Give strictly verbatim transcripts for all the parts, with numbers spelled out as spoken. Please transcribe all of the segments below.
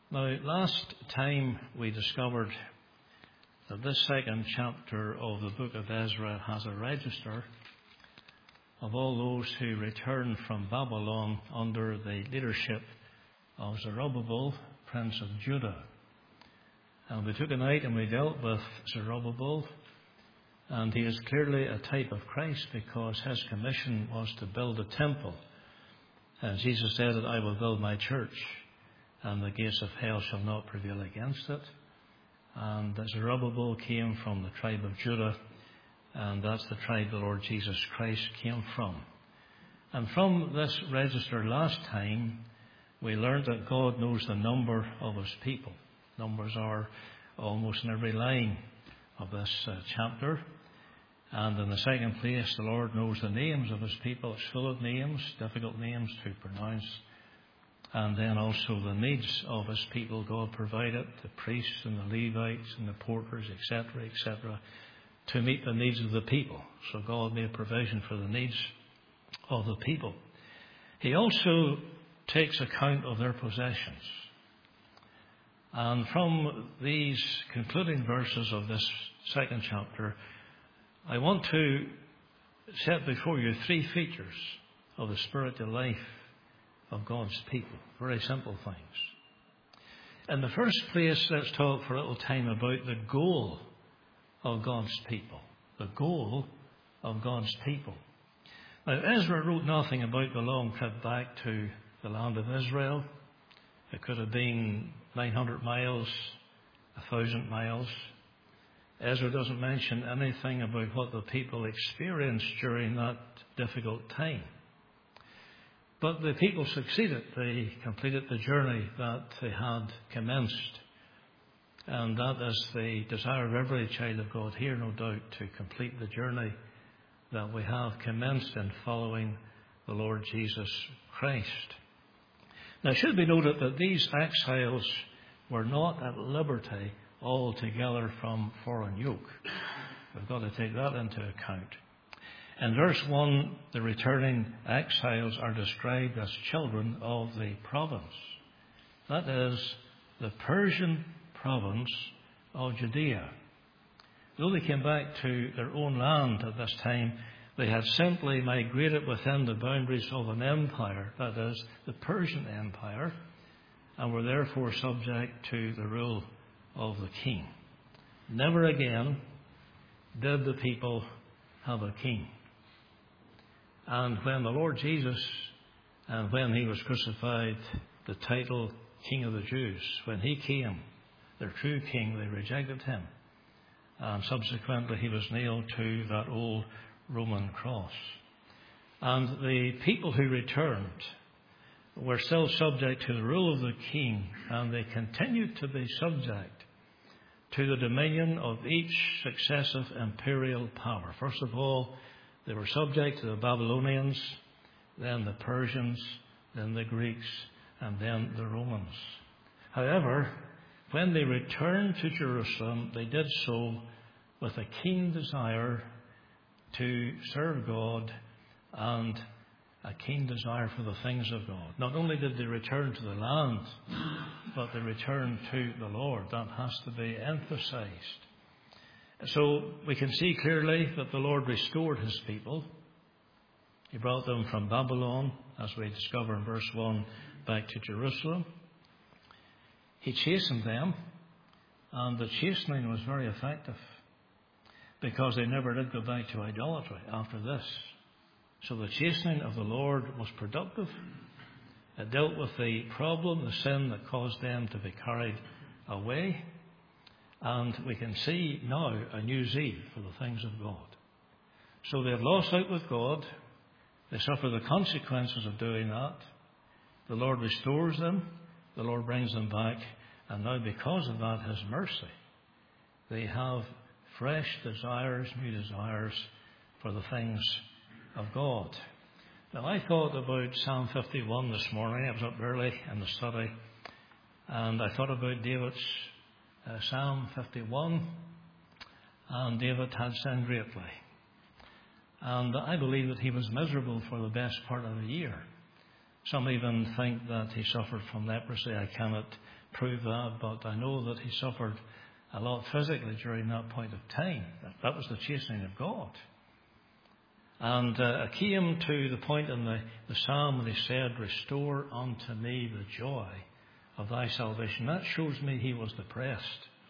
Now, last time we discovered that this second chapter of the book of Ezra has a register of all those who returned from Babylon under the leadership of Zerubbabel, Prince of Judah. And we took a night and we dealt with Zerubbabel, and he is clearly a type of Christ because his commission was to build a temple. And Jesus said that I will build my church, and the gates of hell shall not prevail against it. And Zerubbabel came from the tribe of Judah, and that's the tribe the Lord Jesus Christ came from. And from this register last time, we learned that God knows the number of his people. Numbers are almost in every line of this uh, chapter. And in the second place, the Lord knows the names of his people. It's full of names, difficult names to pronounce. And then also the needs of his people God provided, the priests and the Levites and the porters, et cetera, et cetera, to meet the needs of the people. So God made provision for the needs of the people. He also takes account of their possessions. And from these concluding verses of this second chapter, I want to set before you three features of the spiritual life of God's people. Very simple things. In the first place, let's talk for a little time about the goal of God's people. The goal of God's people. Now, Ezra wrote nothing about the long trip back to the land of Israel. It could have been nine hundred miles, one thousand miles. Ezra doesn't mention anything about what the people experienced during that difficult time. But the people succeeded. They completed the journey that they had commenced. And that is the desire of every child of God here, no doubt, to complete the journey that we have commenced in following the Lord Jesus Christ. Now, it should be noted that these exiles were not at liberty altogether from foreign yoke. We've got to take that into account. In verse one, the returning exiles are described as children of the province. That is, the Persian province of Judea. Though they came back to their own land at this time, they had simply migrated within the boundaries of an empire, that is, the Persian Empire, and were therefore subject to the rule of the king. Never again did the people have a king. And when the Lord Jesus, and when he was crucified, the title King of the Jews, when he came, their true king, they rejected him. And subsequently he was nailed to that old Roman cross. And the people who returned were still subject to the rule of the king, and they continued to be subject to the dominion of each successive imperial power. First of all, they were subject to the Babylonians, then the Persians, then the Greeks, and then the Romans. However, when they returned to Jerusalem, they did so with a keen desire to serve God and a keen desire for the things of God. Not only did they return to the land, but they returned to the Lord. That has to be emphasized. So we can see clearly that the Lord restored his people. He brought them from Babylon, as we discover in verse one, back to Jerusalem. He chastened them, and the chastening was very effective because they never did go back to idolatry after this. So the chastening of the Lord was productive. It dealt with the problem, the sin that caused them to be carried away. And we can see now a new zeal for the things of God. So they have lost out with God. They suffer the consequences of doing that. The Lord restores them. The Lord brings them back. And now because of that, his mercy, they have fresh desires, new desires for the things of God. Now, I thought about Psalm fifty-one this morning. I was up early in the study. And I thought about David's uh, Psalm fifty-one. And David had sinned greatly. And I believe that he was miserable for the best part of the year. Some even think that he suffered from leprosy. I cannot prove that, but I know that he suffered a lot physically during that point of time. That was the chastening of God. And uh, I came to the point in the, the psalm when he said, "Restore unto me the joy of thy salvation." That shows me he was depressed.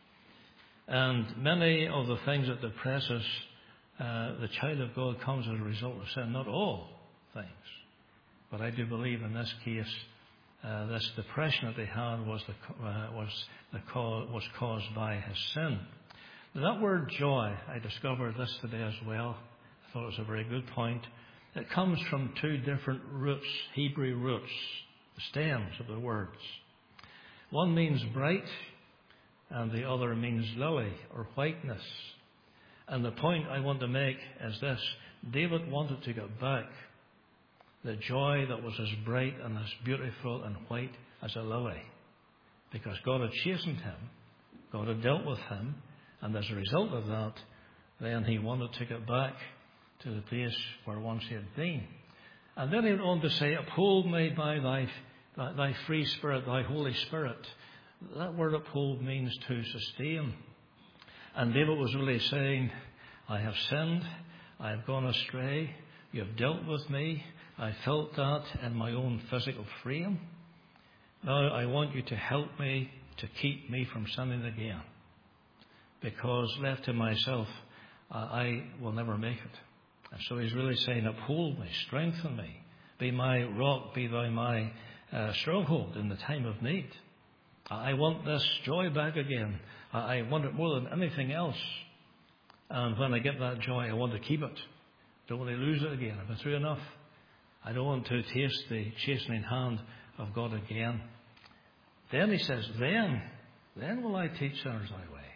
And many of the things that depress us, uh, the child of God, comes as a result of sin. Not all things. But I do believe in this case, uh, this depression that he had was, the, uh, was, the cause, was caused by his sin. Now, that word joy, I discovered this today as well. I thought it was a very good point. It comes from two different roots, Hebrew roots, the stems of the words. One means bright, and the other means lily or whiteness. And the point I want to make is this: David wanted to get back the joy that was as bright and as beautiful and white as a lily, because God had chastened him, God had dealt with him, and as a result of that, then he wanted to get back to the place where once he had been. And then he went on to say, "Uphold me by thy, thy, thy free spirit, thy Holy Spirit." That word uphold means to sustain. And David was really saying, I have sinned, I have gone astray, you have dealt with me, I felt that in my own physical frame. Now I want you to help me to keep me from sinning again. Because left to myself, uh, I will never make it. And so he's really saying, uphold me, strengthen me, be my rock, be thou my uh, stronghold in the time of need. I want this joy back again. I want it more than anything else. And when I get that joy, I want to keep it. Don't want to lose it again. I've been through enough. I don't want to taste the chastening hand of God again. Then he says, then, then will I teach sinners thy way.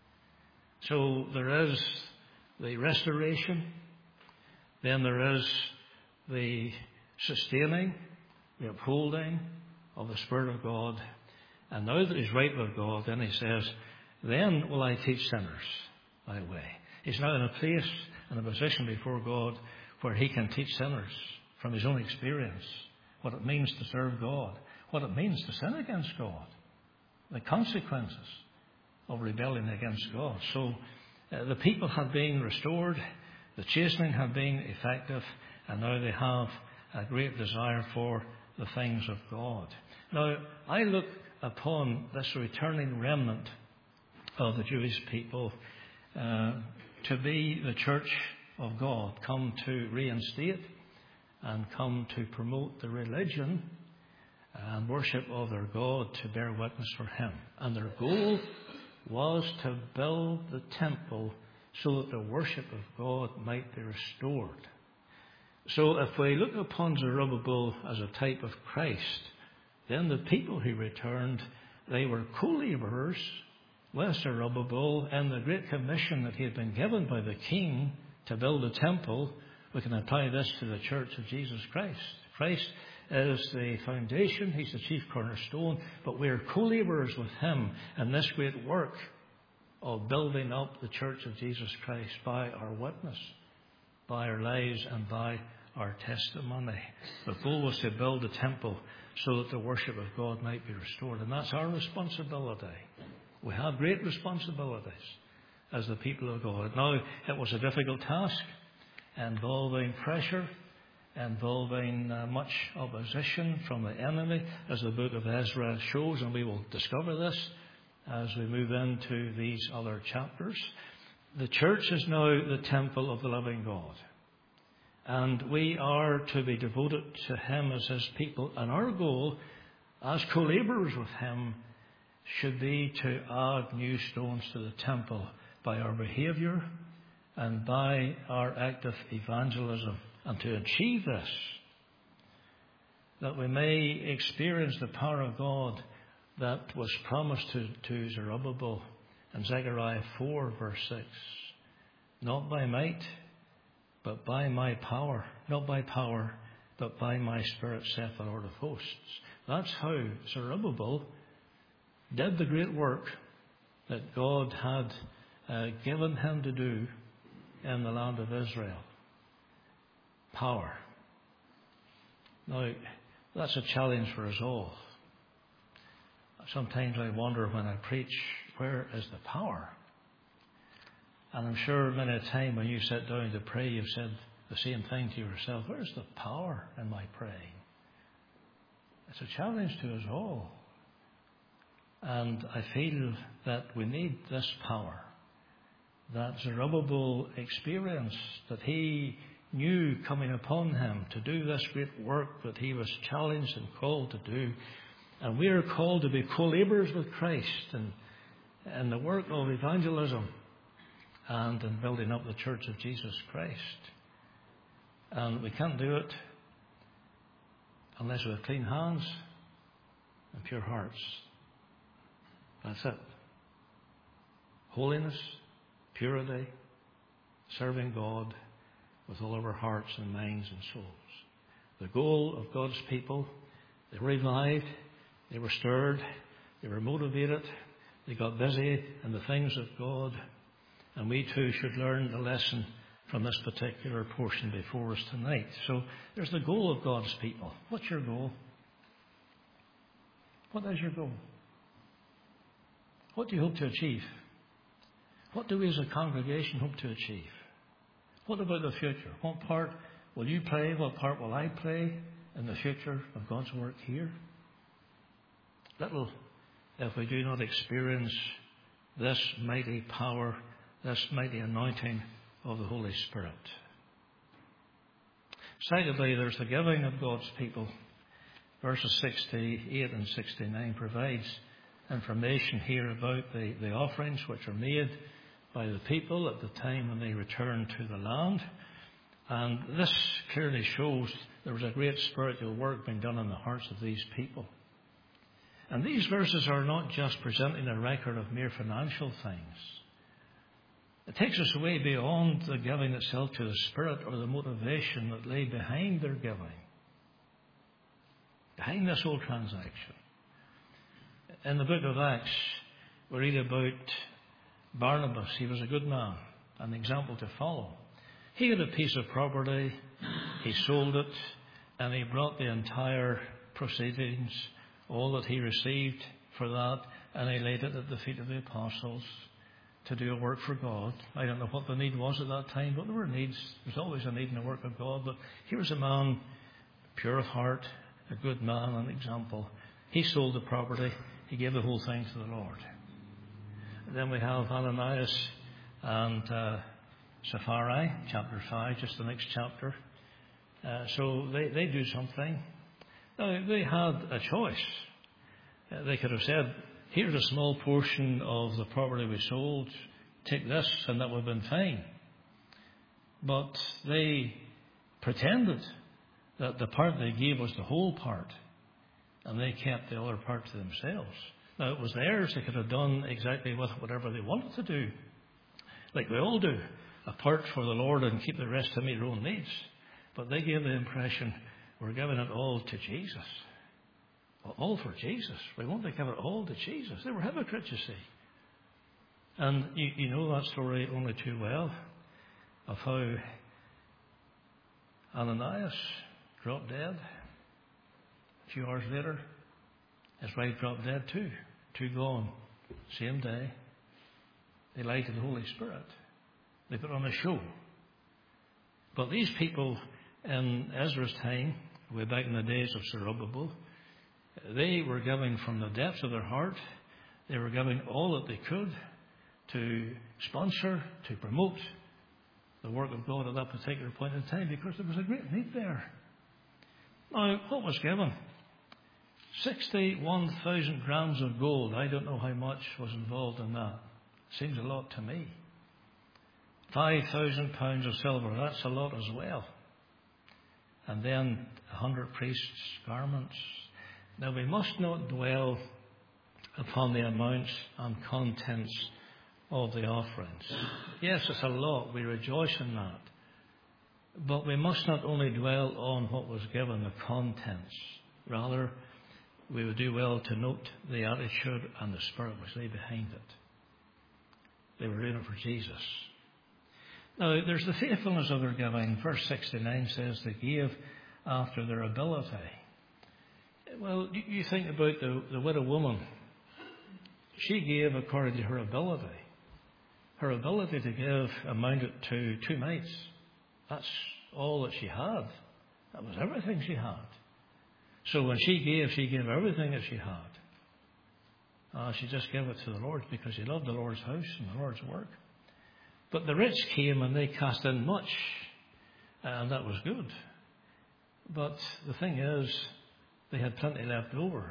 So there is the restoration. Then there is the sustaining, the upholding of the Spirit of God. And now that he's right with God, then he says, then will I teach sinners thy way. He's now in a place, in a position before God where he can teach sinners from his own experience what it means to serve God, what it means to sin against God, the consequences of rebelling against God. So uh, the people have been restored, the chastening have been effective, and now they have a great desire for the things of God. Now, I look upon this returning remnant of the Jewish people uh, to be the church of God, come to reinstate and come to promote the religion and worship of their God, to bear witness for him. And their goal was to build the temple so that the worship of God might be restored. So if we look upon Zerubbabel as a type of Christ, then the people who returned, they were co-laborers with Zerubbabel in the great commission that he had been given by the king to build a temple. We can apply this to the church of Jesus Christ. Christ is the foundation, he's the chief cornerstone, but we are co-laborers with him in this great work of building up the church of Jesus Christ by our witness, by our lives and by our testimony. The goal was to build a temple so that the worship of God might be restored. And that's our responsibility. We have great responsibilities as the people of God. Now, it was a difficult task involving pressure, involving uh, much opposition from the enemy, as the book of Ezra shows, and we will discover this as we move into these other chapters. The church is now the temple of the living God. And we are to be devoted to him as his people. And our goal, as co-laborers with him, should be to add new stones to the temple by our behaviour and by our active evangelism. And to achieve this, that we may experience the power of God that was promised to, to Zerubbabel in Zechariah four, verse six. Not by might, but by my power. Not by power, but by my Spirit, saith the Lord of hosts. That's how Zerubbabel did the great work that God had uh, given him to do in the land of Israel. Power. Now, that's a challenge for us all. Sometimes I wonder when I preach, where is the power? And I'm sure many a time when you sit down to pray, you've said the same thing to yourself. Where's the power in my praying? It's a challenge to us all. And I feel that we need this power. That Zerubbabel experienced, that he knew coming upon him to do this great work that he was challenged and called to do. And we are called to be co-laborers with Christ in, in the work of evangelism and in building up the church of Jesus Christ. And we can't do it unless we have clean hands and pure hearts. That's it. Holiness, purity, serving God with all of our hearts and minds and souls. The goal of God's people, they were revived, they were stirred, they were motivated, they got busy in the things of God, and we too should learn the lesson from this particular portion before us tonight. So there's the goal of God's people. What's your goal? What is your goal? What do you hope to achieve? What do we as a congregation hope to achieve? What about the future? What part will you play? What part will I play in the future of God's work here? Little if we do not experience this mighty power, this mighty anointing of the Holy Spirit. Secondly, there's the giving of God's people. Verses sixty-eight and sixty-nine provides information here about the, the offerings which are made by the people at the time when they returned to the land. And this clearly shows there was a great spiritual work being done in the hearts of these people. And these verses are not just presenting a record of mere financial things. It takes us way beyond the giving itself to the Spirit or the motivation that lay behind their giving, behind this whole transaction. In the book of Acts, we read about Barnabas. He was a good man, an example to follow. He had a piece of property, he sold it, and he brought the entire proceedings, all that he received for that, and he laid it at the feet of the apostles to do a work for God. I don't know what the need was at that time, but there were needs. There's always a need in the work of God. But here was a man, pure of heart, a good man, an example. He sold the property. He gave the whole thing to the Lord. And then we have Ananias and uh, Sapphira, chapter five, just the next chapter. Uh, so they, they do something. Now, they had a choice. Uh, they could have said, here's a small portion of the property we sold, take this, and that would have been fine. But they pretended that the part they gave was the whole part, and they kept the other part to themselves. Now, it was theirs. They could have done exactly with whatever they wanted to do, like we all do, a part for the Lord and keep the rest to meet their own needs. But they gave the impression, we're giving it all to Jesus. All for Jesus. We want to give it all to Jesus. They were hypocrites, you see. And you, you know that story only too well, of how Ananias dropped dead. A few hours later, his wife dropped dead too. Two gone. Same day. They lied to the Holy Spirit. They put on a show. But these people in Ezra's time, way back in the days of Zerubbabel, they were giving from the depths of their heart. They were giving all that they could to sponsor, to promote the work of God at that particular point in time, because there was a great need there. Now, what was given? sixty-one thousand grams of gold. I don't know how much was involved in that. Seems a lot to me. five thousand pounds of silver. That's a lot as well. And then a hundred priests' garments. Now, we must not dwell upon the amounts and contents of the offerings. Yes, it's a lot. We rejoice in that. But we must not only dwell on what was given, the contents. Rather, we would do well to note the attitude and the spirit which lay behind it. They were doing it for Jesus. Now, there's the faithfulness of their giving. Verse sixty-nine says they gave after their ability. Well, you think about the, the widow woman she gave according to her ability. Her ability to give amounted to two mites. That's all that she had. That was everything she had. So when she gave, she gave everything that she had. Uh, she just gave it to the Lord because she loved the Lord's house and the Lord's work. But the rich came and they cast in much, and that was good. But the thing is, they had plenty left over.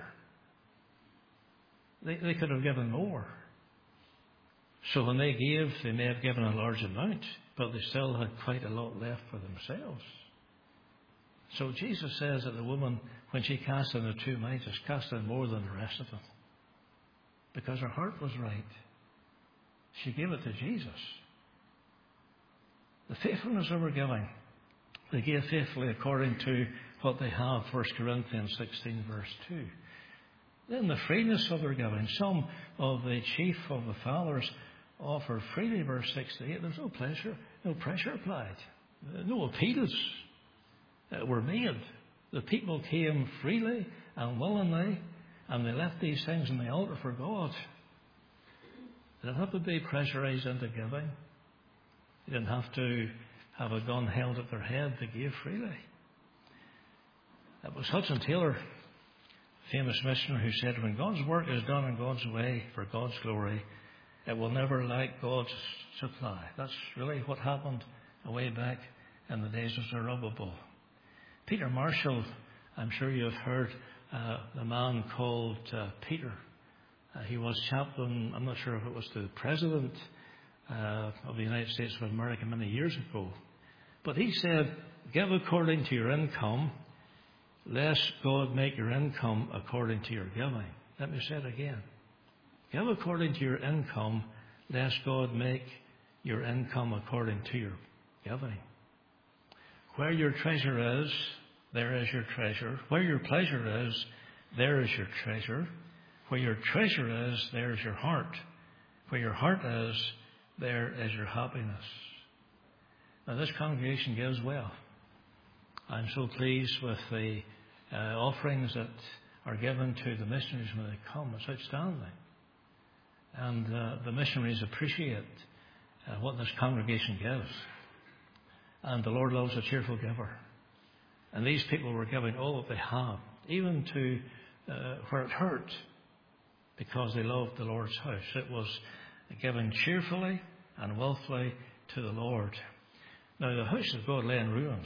They, they could have given more. So when they gave, they may have given a large amount, but they still had quite a lot left for themselves. So Jesus says that the woman, when she cast in the two mites, has cast in more than the rest of them. Because her heart was right. She gave it to Jesus. The faithfulness of her giving. They gave faithfully according to what they have, First Corinthians sixteen, verse two. Then the freeness of their giving. Some of the chief of the fathers offered freely, verse sixty-eight. There's no pleasure, no pressure applied. No appeals were made. The people came freely and willingly, and they left these things on the altar for God. They didn't have to be pressurized into giving. They didn't have to have a gun held at their head. They gave freely. It was Hudson Taylor, famous missionary, who said, when God's work is done in God's way for God's glory, it will never lack God's supply. That's really what happened way back in the days of Zerubbabel. Peter Marshall, I'm sure you have heard uh, the man called uh, Peter. Uh, he was chaplain, I'm not sure if it was to the President uh, of the United States of America many years ago. But he said, give according to your income, lest God make your income according to your giving. Let me say it again. Give according to your income, lest God make your income according to your giving. Where your treasure is, there is your treasure. Where your pleasure is, there is your treasure. Where your treasure is, there is your heart. Where your heart is, there is your happiness. Now, this congregation gives well. I'm so pleased with the uh, offerings that are given to the missionaries when they come. It's outstanding. And uh, the missionaries appreciate uh, what this congregation gives. And the Lord loves a cheerful giver. And these people were giving all that they have, even to uh, where it hurt, because they loved the Lord's house. It was given cheerfully and willfully to the Lord. Now, the house of God lay in ruins.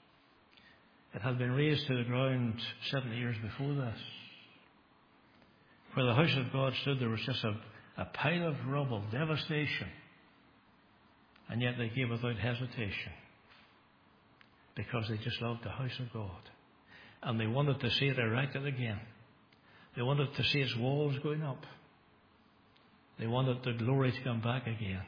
It had been razed to the ground seventy years before this. Where the house of God stood, there was just a, a pile of rubble, devastation. And yet they gave without hesitation, because they just loved the house of God. And they wanted to see it erected again. They wanted to see its walls going up. They wanted the glory to come back again.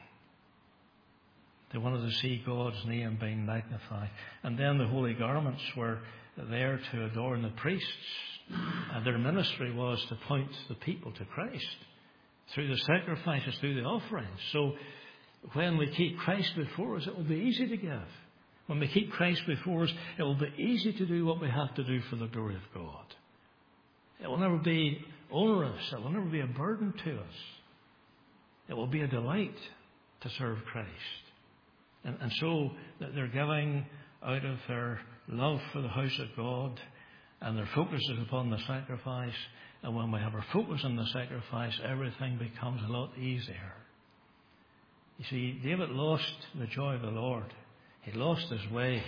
They wanted to see God's name being magnified. And then the holy garments were there to adorn the priests. And their ministry was to point the people to Christ through the sacrifices, through the offerings. So when we keep Christ before us, it will be easy to give. When we keep Christ before us, it will be easy to do what we have to do for the glory of God. It will never be onerous. It will never be a burden to us. It will be a delight to serve Christ. And, and so that they're giving out of their love for the house of God, and their focus is upon the sacrifice. And when we have our focus on the sacrifice, everything becomes a lot easier. You see, David lost the joy of the Lord. He lost his way.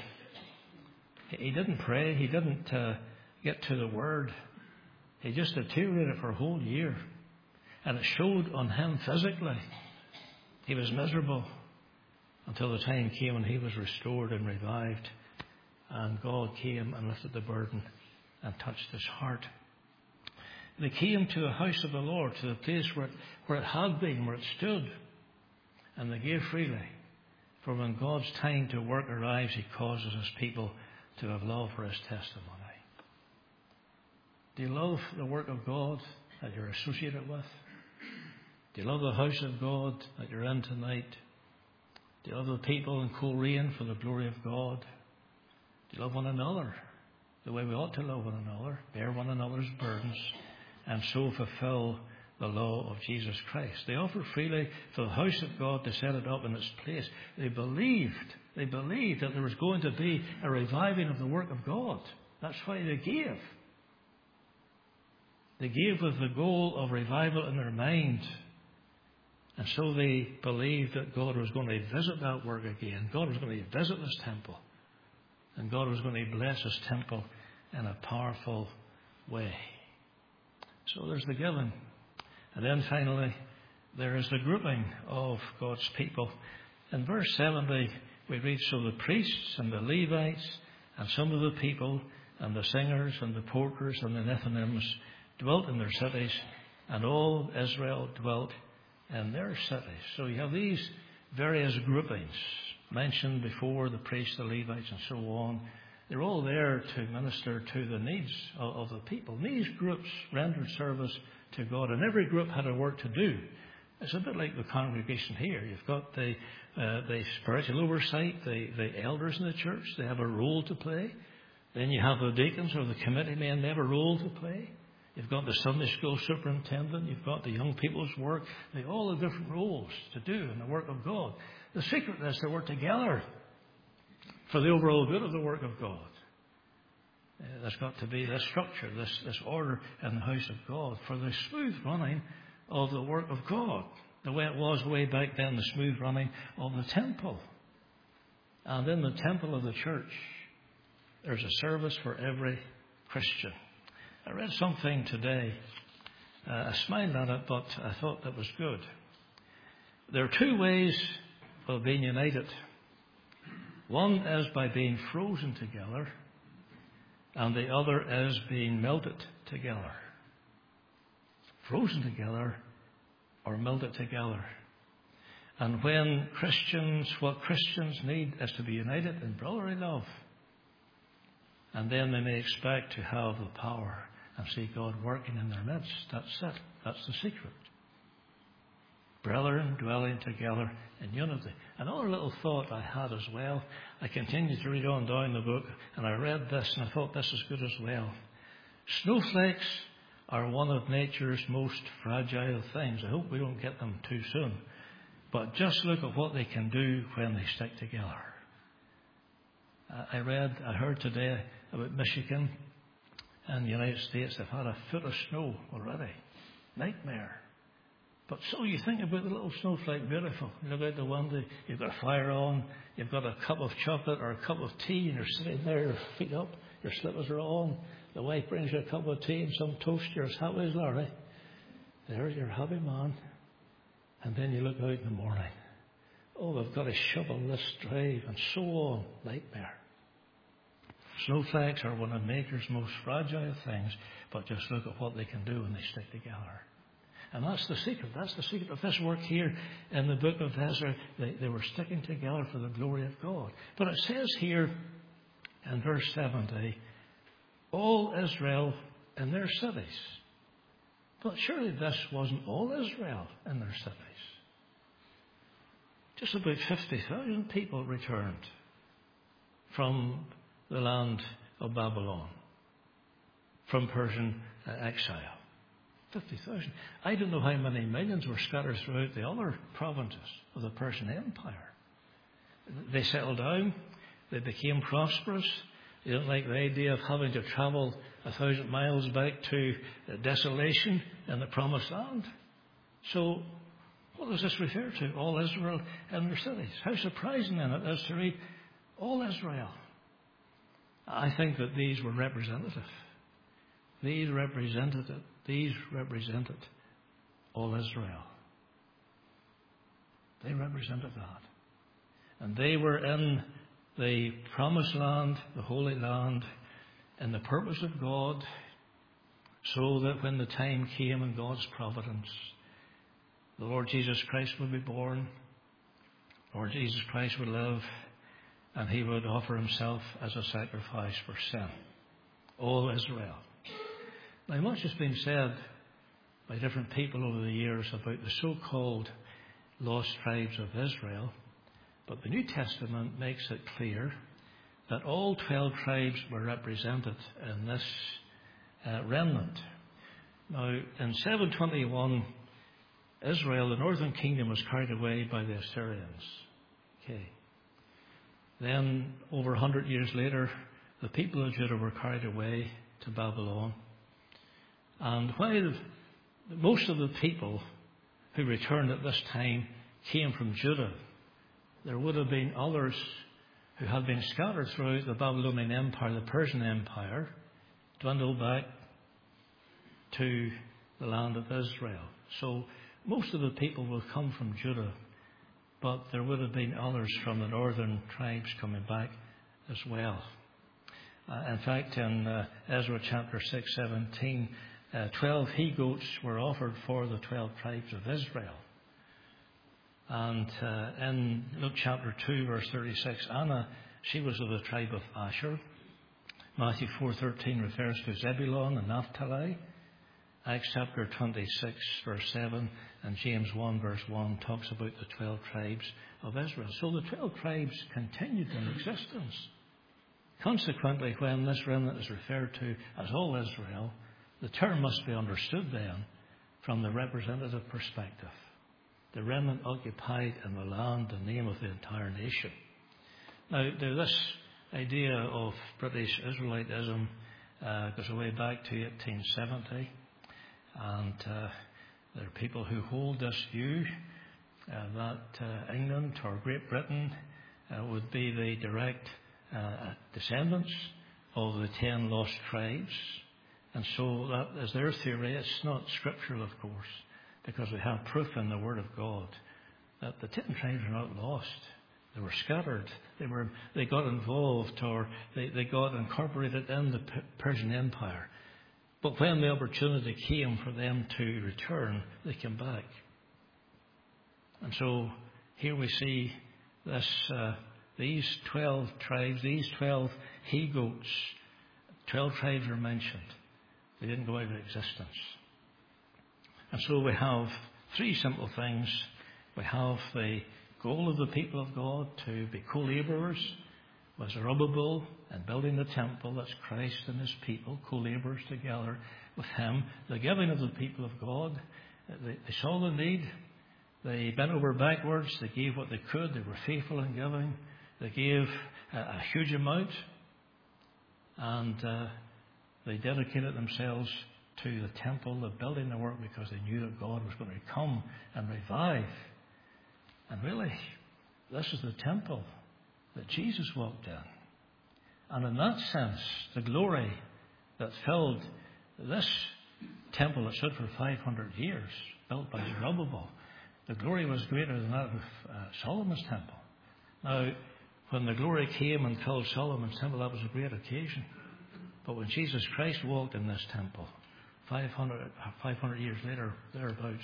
He didn't pray. He didn't uh, get to the Word. He just deteriorated for a whole year. And it showed on him physically. He was miserable until the time came when he was restored and revived. And God came and lifted the burden and touched his heart. They came to a house of the Lord, to the place where it, where it had been, where it stood. And they gave freely. For when God's time to work arrives, He causes His people to have love for His testimony. Do you love the work of God that you're associated with? Do you love the house of God that you're in tonight? Do you love the people in Coleraine for the glory of God? Do you love one another the way we ought to love one another, bear one another's burdens, and so fulfill the law of Jesus Christ. They offered freely for the house of God to set it up in its place. They believed, they believed that there was going to be a reviving of the work of God. That's why they gave. They gave with the goal of revival in their mind. And so they believed that God was going to visit that work again. God was going to visit this temple. And God was going to bless His temple in a powerful way. So there's the giving. And then finally, there is the grouping of God's people. In verse seventy, we read, so the priests and the Levites and some of the people and the singers and the porters and the Nethinims dwelt in their cities, and all Israel dwelt in their cities. So you have these various groupings mentioned before, the priests, the Levites, and so on. They're all there to minister to the needs of, of the people. And these groups rendered service to God, and every group had a work to do. It's a bit like the congregation here. You've got the, uh, the spiritual oversight, the, the elders in the church. They have a role to play. Then you have the deacons or the committee men. They have a role to play. You've got the Sunday school superintendent. You've got the young people's work. They all have different roles to do in the work of God. The secret is to work together for the overall good of the work of God. Uh, there's got to be this structure, this, this order in the house of God for the smooth running of the work of God. The way it was way back then, the smooth running of the temple. And in the temple of the church, there's a service for every Christian. I read something today. Uh, I smiled at it, but I thought that was good. There are two ways of being united. One is by being frozen together, and the other is being melted together. Frozen together or melted together. And when Christians, what Christians need is to be united in brotherly love. And then they may expect to have the power and see God working in their midst. That's it. That's the secret. Brethren dwelling together in unity. Another little thought I had as well. I continued to read on down the book, and I read this, and I thought this is good as well. Snowflakes are one of nature's most fragile things. I hope we don't get them too soon. But just look at what they can do when they stick together. I read, I heard today about Michigan and the United States. They've had a foot of snow already. Nightmare. But so you think about the little snowflake, beautiful. You look out the window, you've got a fire on, you've got a cup of chocolate or a cup of tea, and you're sitting there, your feet up, your slippers are on. The wife brings you a cup of tea and some toast. You're as happy as Larry. There's your happy man. And then you look out in the morning. Oh, we've got to shovel this drive and so on. Nightmare. Snowflakes are one of nature's most fragile things, but just look at what they can do when they stick together. And that's the secret. That's the secret of this work here in the book of Ezra. They, they were sticking together for the glory of God. But it says here in verse seventy, all Israel in their cities. But surely this wasn't all Israel in their cities. Just about fifty thousand people returned from the land of Babylon, from Persian exile. fifty thousand. I don't know how many millions were scattered throughout the other provinces of the Persian Empire. They settled down. They became prosperous. They didn't like the idea of having to travel a thousand miles back to desolation in the promised land. So, what does this refer to? All Israel in their cities. How surprising then it is to read all Israel. I think that these were representative. These represented it. These represented all Israel. They represented that. And they were in the promised land, the Holy Land, in the purpose of God, so that when the time came in God's providence, the Lord Jesus Christ would be born, Lord Jesus Christ would live, and He would offer Himself as a sacrifice for sin. All Israel. Now, much has been said by different people over the years about the so-called lost tribes of Israel, but the New Testament makes it clear that all twelve tribes were represented in this uh, remnant. Now, in seven twenty-one, Israel, the northern kingdom, was carried away by the Assyrians. Okay. Then, over a hundred years later, the people of Judah were carried away to Babylon. And while most of the people who returned at this time came from Judah, there would have been others who had been scattered throughout the Babylonian Empire, the Persian Empire, dwindled back to the land of Israel. So most of the people will come from Judah, but there would have been others from the northern tribes coming back as well. Uh, in fact, in uh, Ezra chapter six, seventeen, uh, twelve he-goats were offered for the twelve tribes of Israel. And uh, in Luke chapter two, verse thirty-six, Anna, she was of the tribe of Asher. Matthew four thirteen refers to Zebulun and Naphtali. Acts chapter twenty-six, verse seven, and James one, verse one talks about the twelve tribes of Israel. So the twelve tribes continued in existence. Consequently, when this remnant is referred to as all Israel, the term must be understood then from the representative perspective. The remnant occupied in the land the name of the entire nation. Now, this idea of British Israelitism uh, goes way back to eighteen seventy, and uh, there are people who hold this view uh, that uh, England or Great Britain uh, would be the direct uh, descendants of the ten lost tribes, and so that is their theory. It's not scriptural, of course, because we have proof in the Word of God that the ten tribes are not lost. They were scattered. They were. They got involved, or they, they got incorporated in the P- Persian Empire. But when the opportunity came for them to return, they came back. And so here we see this: uh, these twelve tribes, these twelve he-goats, twelve tribes are mentioned. They didn't go out of existence. And so we have three simple things. We have the goal of the people of God to be co-laborers with Zerubbabel in building the temple. That's Christ and his people, co-laborers together with him. The giving of the people of God. They, they saw the need. They bent over backwards. They gave what they could. They were faithful in giving. They gave a, a huge amount. And uh, they dedicated themselves to the temple, the building the work, because they knew that God was going to come and revive. And really, this is the temple that Jesus walked in. And in that sense, the glory that filled this temple that stood for five hundred years, built by Zerubbabel, the glory was greater than that of uh, Solomon's temple. Now, when the glory came and filled Solomon's temple, that was a great occasion. But when Jesus Christ walked in this temple, five hundred, five hundred years later, thereabouts,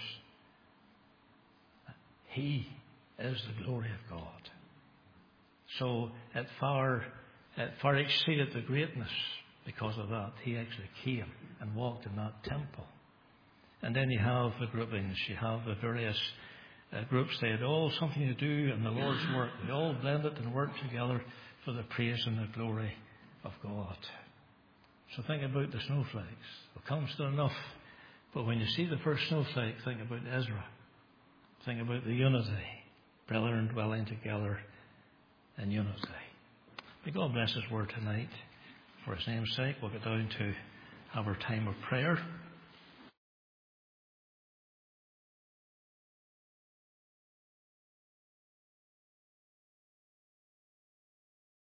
he is the glory of God. So it far, it far exceeded the greatness because of that. He actually came and walked in that temple. And then you have the groupings. You have the various uh, groups. They had all something to do in the Lord's work. They all blended and worked together for the praise and the glory of God. So think about the snowflakes. We'll come soon enough. But when you see the first snowflake, think about Ezra. Think about the unity. Brethren dwelling together in unity. May God bless his word tonight. For his name's sake, we'll get down to have our time of prayer.